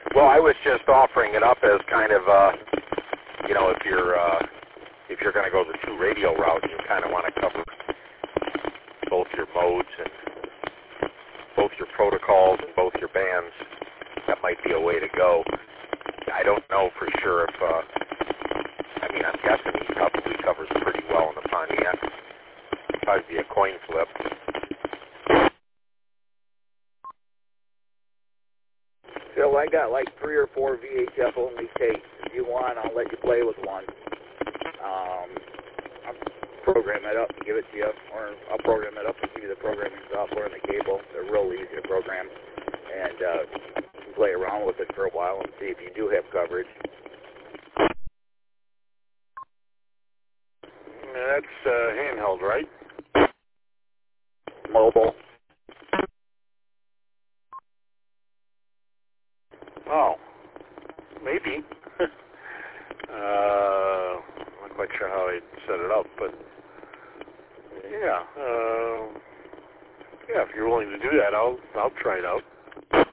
Well, I was just offering it up as kind of, you know, if you're going to go the two radio route, you kind of want to cover both your modes and both your protocols and both your bands. That might be a way to go. I don't know for sure if, I mean, I'm guessing he probably covers pretty well in the Pontiac. It'd probably be a coin flip. Phil, I got like 3 or 4 VHF only tapes. If you want, I'll let you play with one. I'll program it up and give it to you, or I'll program it up and give you the programming software and the cable. They're real easy to program, and play around with it for a while and see if you do have coverage. That's handheld, right? Mobile. Oh, maybe. I'm not quite sure how I set it up, but yeah, yeah. If you're willing to do that, I'll try it out.